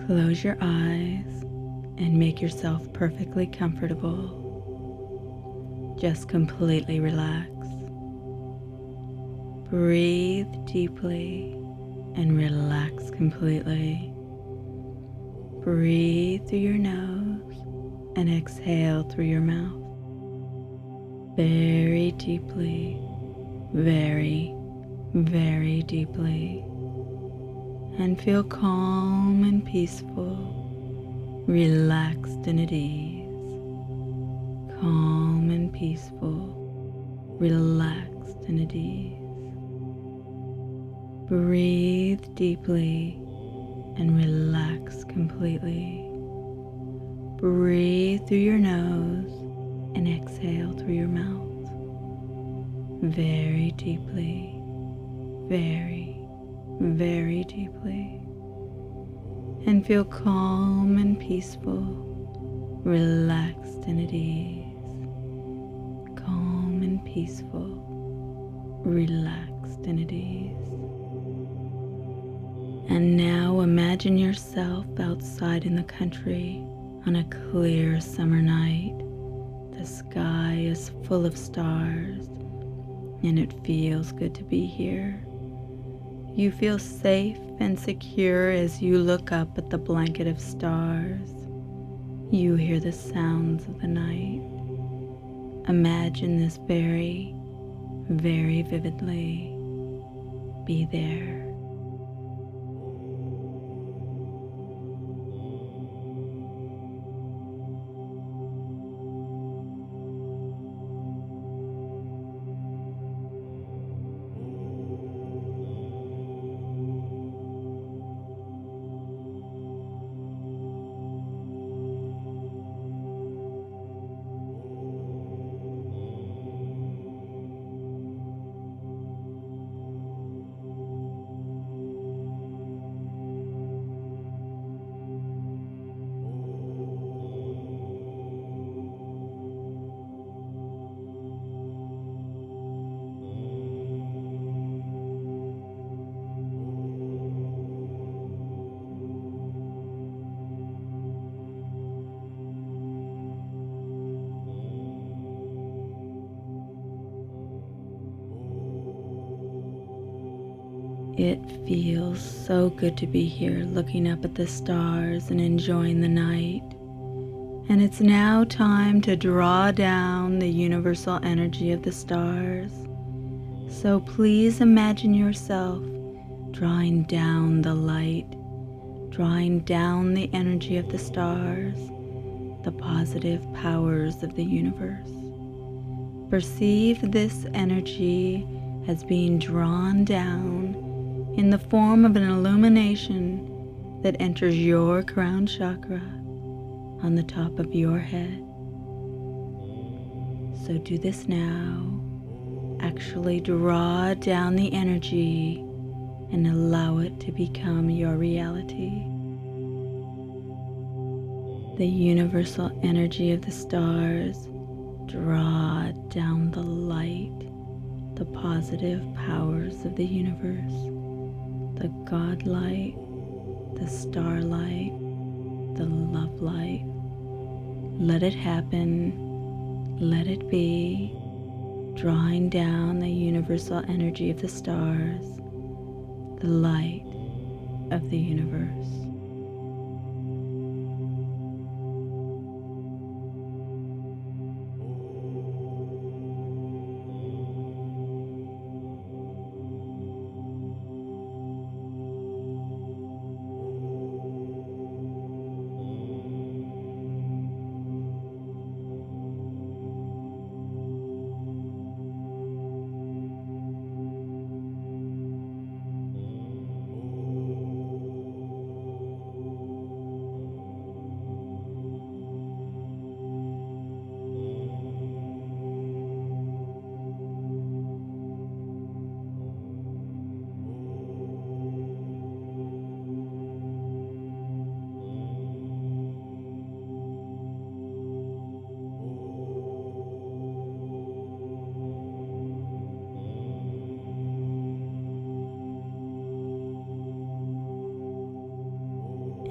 Close your eyes and make yourself perfectly comfortable. Just completely relax. Breathe deeply and relax completely. Breathe through your nose and exhale through your mouth. Very deeply, very, very deeply. And feel calm and peaceful, relaxed and at ease. Calm and peaceful, relaxed and at ease. Breathe deeply and relax completely. Breathe through your nose and exhale through your mouth. Very deeply, very, very deeply. And feel calm and peaceful, relaxed and at ease. Calm and peaceful, relaxed and at ease. And now imagine yourself outside in the country on a clear summer night. The sky is full of stars, and it feels good to be here. You feel safe and secure as you look up at the blanket of stars. You hear the sounds of the night. Imagine this very, very vividly. Be there. It feels so good to be here looking up at the stars and enjoying the night. And it's now time to draw down the universal energy of the stars. So please imagine yourself drawing down the light, drawing down the energy of the stars, the positive powers of the universe. Perceive this energy as being drawn down in the form of an illumination that enters your crown chakra on the top of your head. So do this now. Actually draw down the energy and allow it to become your reality. The universal energy of the stars draw down the light, the positive powers of the universe, the God light, the starlight, the love light. Let it happen, let it be, drawing down the universal energy of the stars, the light of the universe.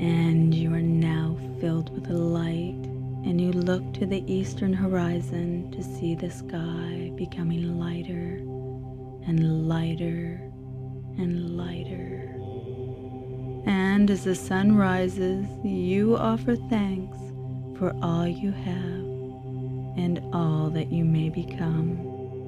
and you are now filled with light, and you look to the eastern horizon to see the sky becoming lighter and lighter and lighter. And as the sun rises, you offer thanks for all you have and all that you may become.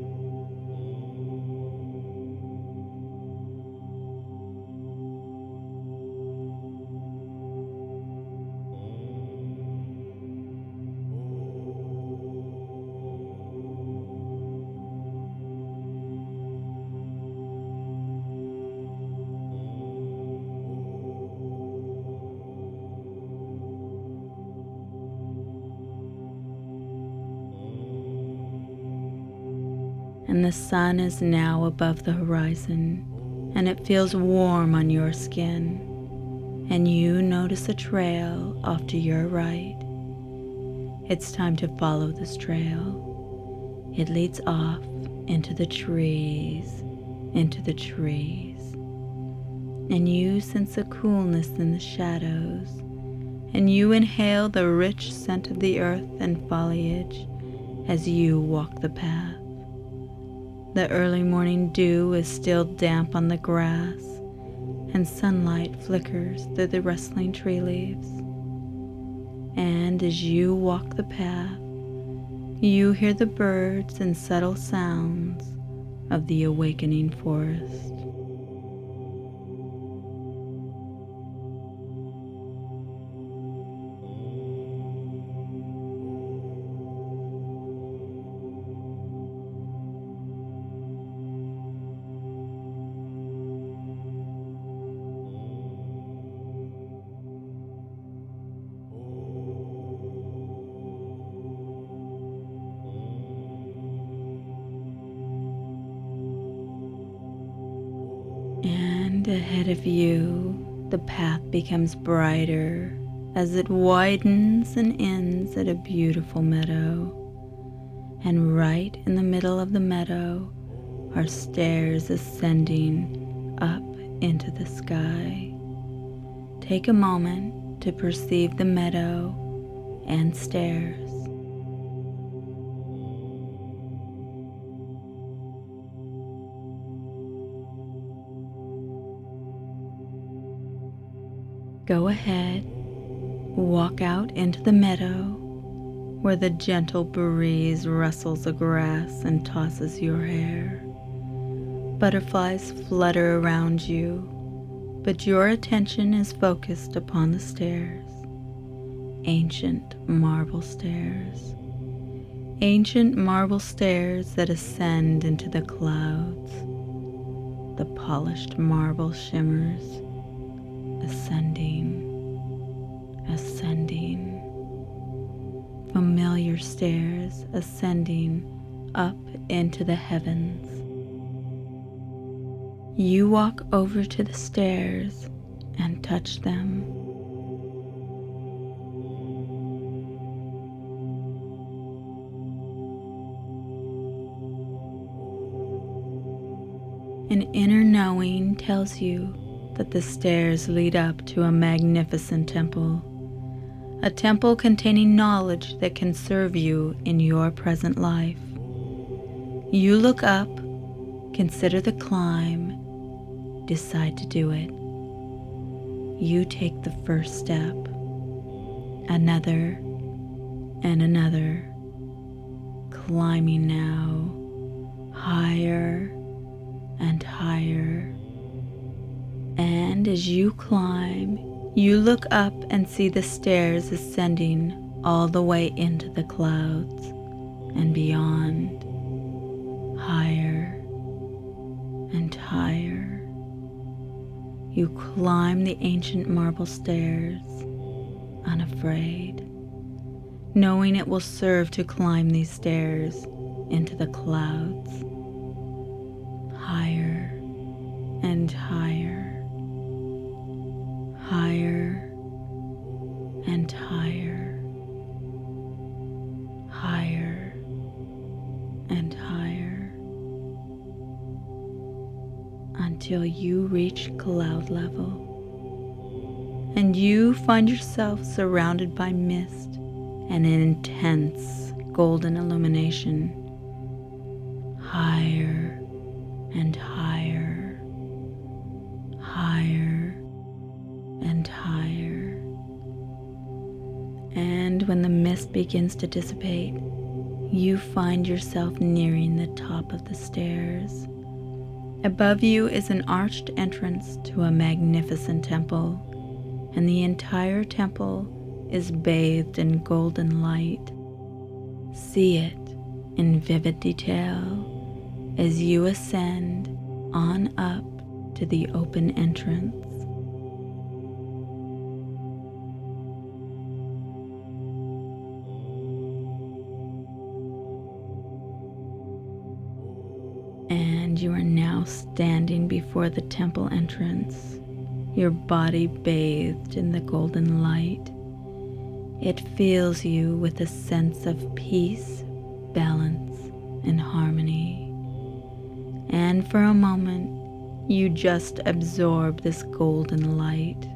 And the sun is now above the horizon, and it feels warm on your skin, and you notice a trail off to your right. It's time to follow this trail. It leads off into the trees, and you sense a coolness in the shadows, and you inhale the rich scent of the earth and foliage as you walk the path. The early morning dew is still damp on the grass, and sunlight flickers through the rustling tree leaves. And as you walk the path, you hear the birds and subtle sounds of the awakening forest. And ahead of you, the path becomes brighter as it widens and ends at a beautiful meadow. And right in the middle of the meadow are stairs ascending up into the sky. Take a moment to perceive the meadow and stairs. Go ahead, walk out into the meadow where the gentle breeze rustles the grass and tosses your hair. Butterflies flutter around you, but your attention is focused upon the stairs. Ancient marble stairs. Ancient marble stairs that ascend into the clouds. The polished marble shimmers. Ascending, ascending, familiar stairs ascending up into the heavens. You walk over to the stairs and touch them. An inner knowing tells you that the stairs lead up to a magnificent temple, a temple containing knowledge that can serve you in your present life. You look up, consider the climb, decide to do it. You take the first step, another and another, climbing now, higher and higher. And as you climb, you look up and see the stairs ascending all the way into the clouds and beyond, higher and higher. You climb the ancient marble stairs, unafraid, knowing it will serve to climb these stairs into the clouds, higher and higher. Higher and higher, higher and higher, until you reach cloud level, and and you find yourself surrounded by mist and an intense golden illumination. Higher and higher, higher and higher. And when the mist begins to dissipate, you find yourself nearing the top of the stairs. Above you is an arched entrance to a magnificent temple, and the entire temple is bathed in golden light. See it in vivid detail as you ascend on up to the open entrance. And you are now standing before the temple entrance, your body bathed in the golden light. It fills you with a sense of peace, balance, and harmony. And for a moment, you just absorb this golden light.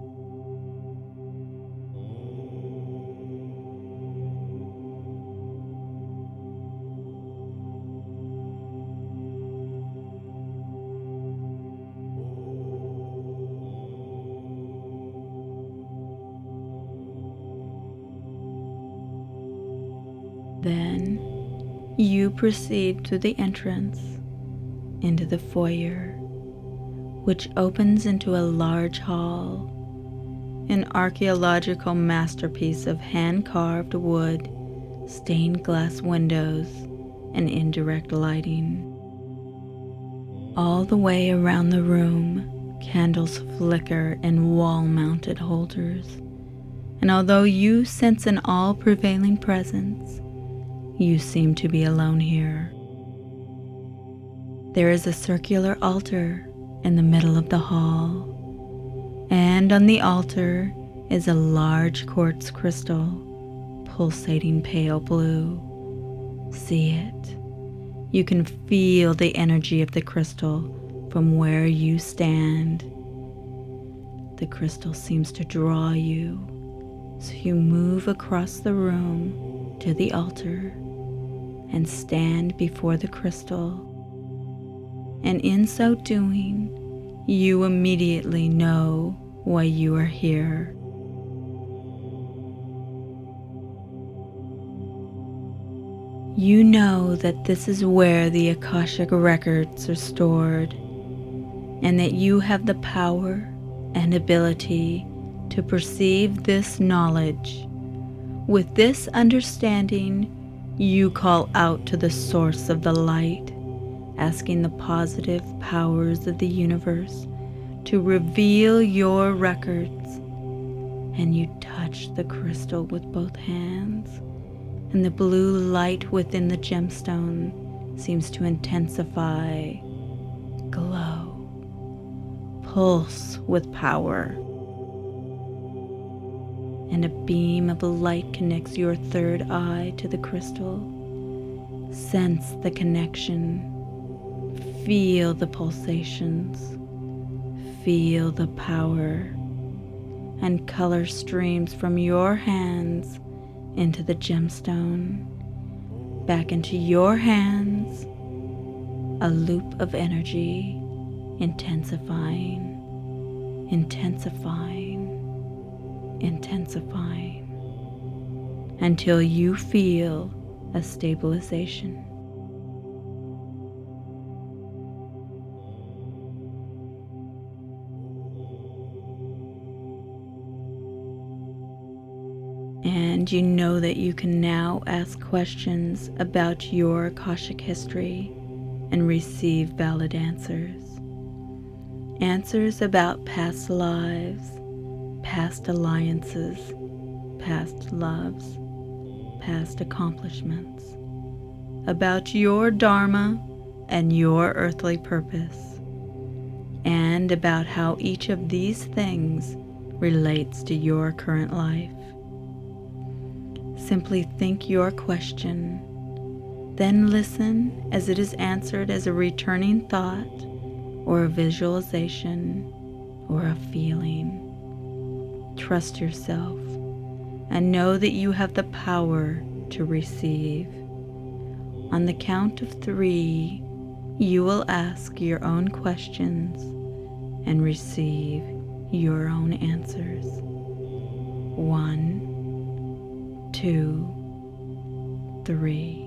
Then you proceed to the entrance into the foyer, which opens into a large hall, an archaeological masterpiece of hand-carved wood, stained glass windows, and indirect lighting. All the way around the room, candles flicker in wall-mounted holders, and although you sense an all-prevailing presence, you seem to be alone here. There is a circular altar in the middle of the hall, and on the altar is a large quartz crystal, pulsating pale blue. See it. You can feel the energy of the crystal from where you stand. The crystal seems to draw you, so you move across the room to the altar and stand before the crystal. And in so doing, you immediately know why you are here. You know that this is where the Akashic records are stored, and that you have the power and ability to perceive this knowledge. With this understanding, you call out to the source of the light, asking the positive powers of the universe to reveal your records. And you touch the crystal with both hands, and the blue light within the gemstone seems to intensify, glow, pulse with power. And a beam of light connects your third eye to the crystal. Sense the connection. Feel the pulsations. Feel the power. And color streams from your hands into the gemstone, back into your hands, a loop of energy, intensifying, intensifying, intensifying, until you feel a stabilization. And you know that you can now ask questions about your Akashic history and receive valid answers. Answers about past lives, past alliances, past loves, past accomplishments, about your dharma and your earthly purpose, and about how each of these things relates to your current life. Simply think your question, then listen as it is answered as a returning thought or a visualization or a feeling. Trust yourself and know that you have the power to receive. On the count of 3, you will ask your own questions and receive your own answers. 1, 2, 3.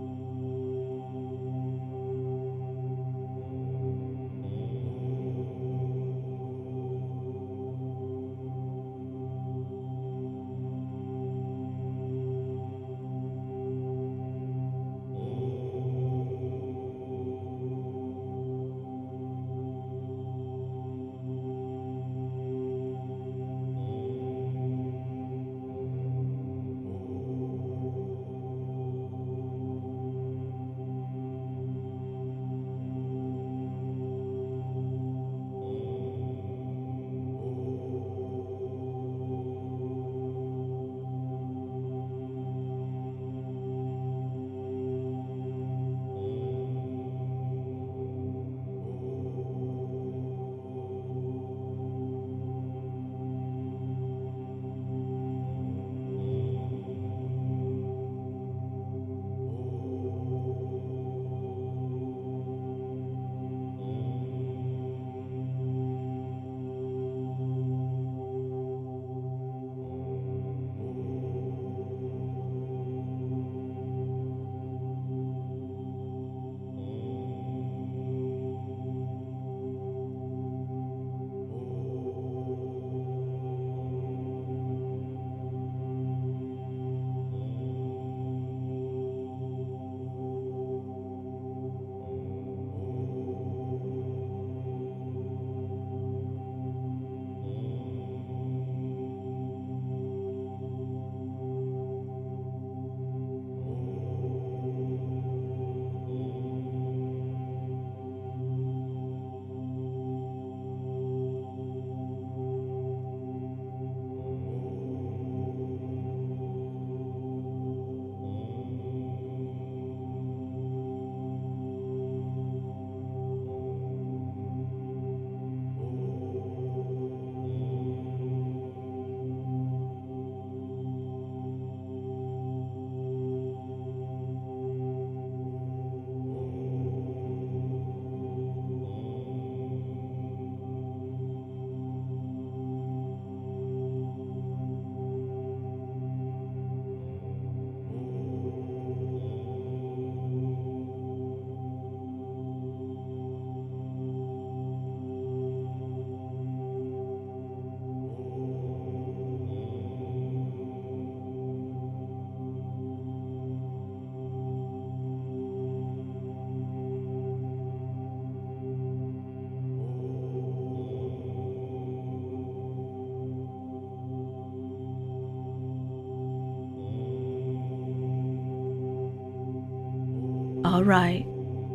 All right.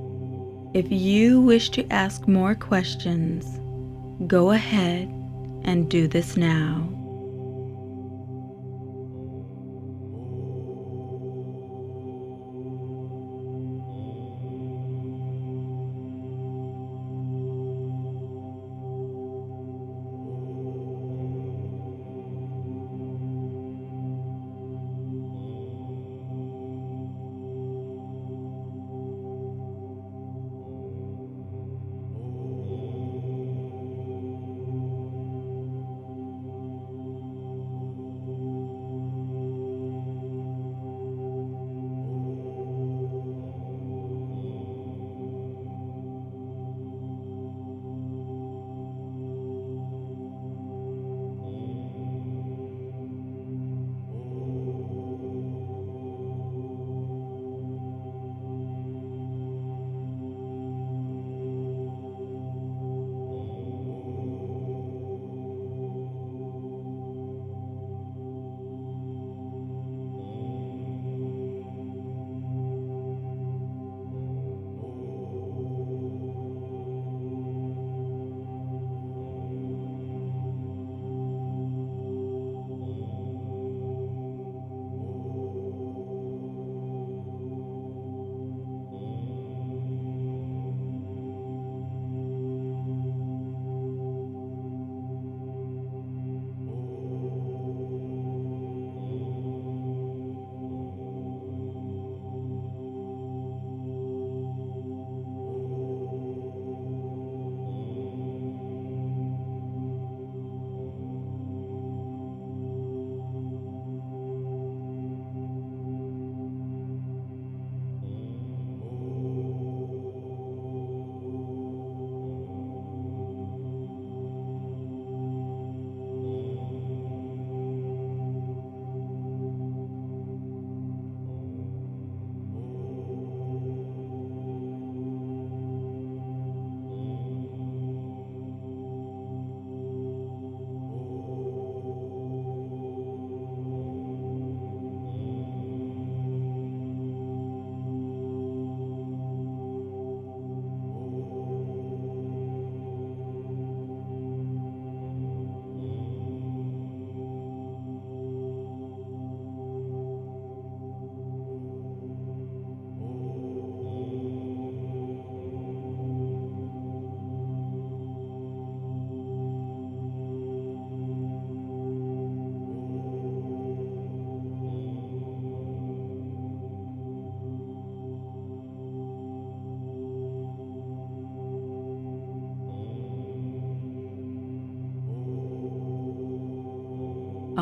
If you wish to ask more questions, go ahead and do this now.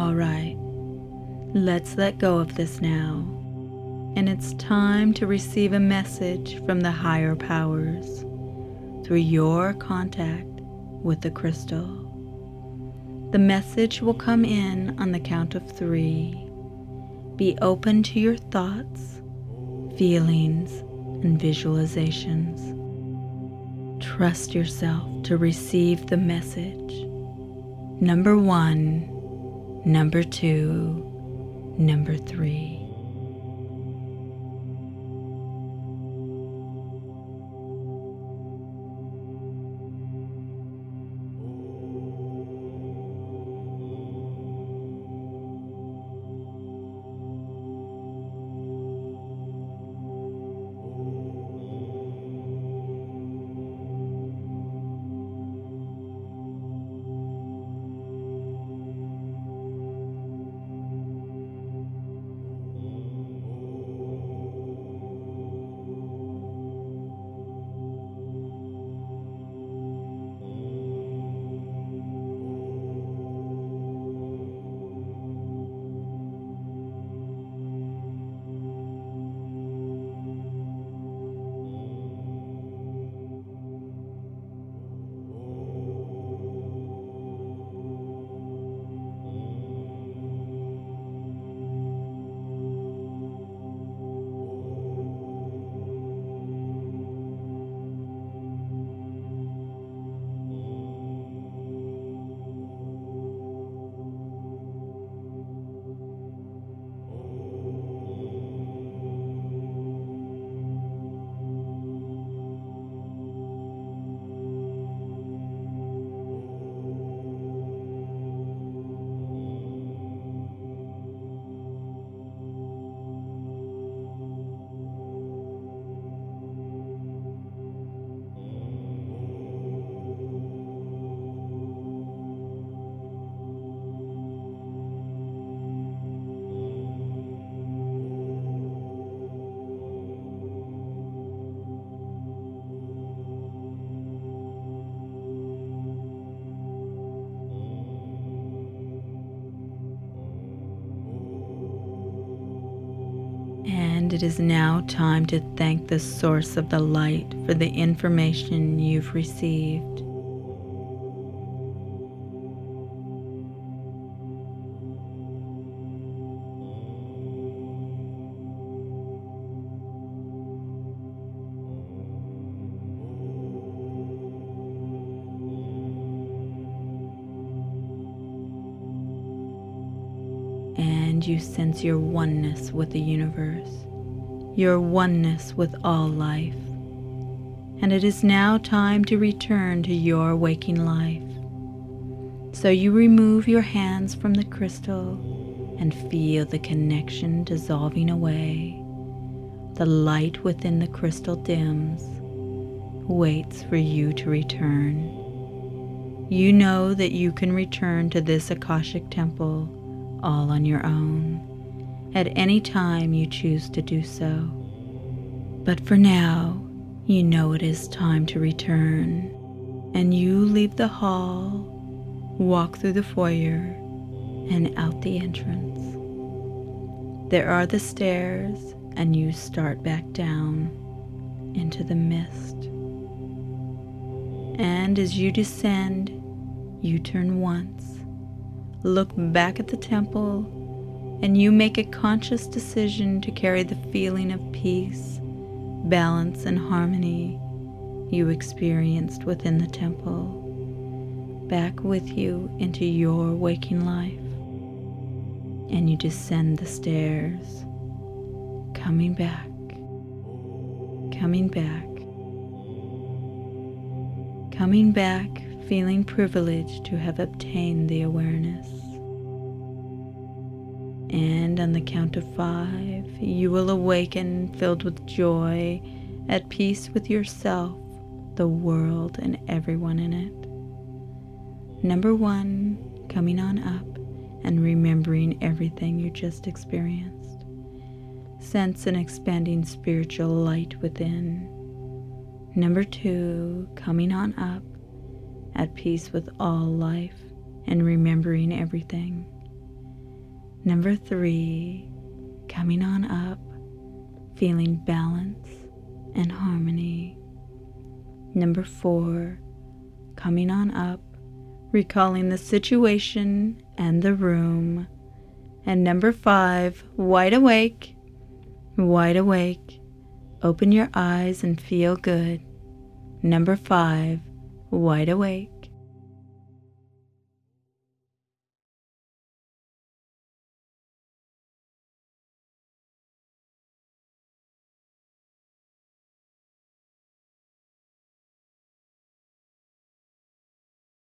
All right, let's let go of this now. And it's time to receive a message from the higher powers through your contact with the crystal. The message will come in on the count of 3. Be open to your thoughts, feelings, and visualizations. Trust yourself to receive the message. Number 1, number 2, number 3. And it is now time to thank the source of the light for the information you've received. And you sense your oneness with the universe, your oneness with all life. And it is now time to return to your waking life. So you remove your hands from the crystal and feel the connection dissolving away. The light within the crystal dims, waits for you to return. You know that you can return to this Akashic temple all on your own, at any time you choose to do so. But for now, you know it is time to return, and you leave the hall, walk through the foyer, and out the entrance. There are the stairs, and you start back down into the mist. And as you descend, you turn once, look back at the temple, and you make a conscious decision to carry the feeling of peace, balance, and harmony you experienced within the temple back with you into your waking life. And you descend the stairs, coming back, feeling privileged to have obtained the awareness. And on the count of 5, you will awaken filled with joy, at peace with yourself, the world, and everyone in it. Number 1, coming on up and remembering everything you just experienced. Sense an expanding spiritual light within. Number 2, coming on up, at peace with all life and remembering everything. Number 3, coming on up, feeling balance and harmony. Number 4, coming on up, recalling the situation and the room. And number 5, wide awake, wide awake. Open your eyes and feel good. Number 5, wide awake.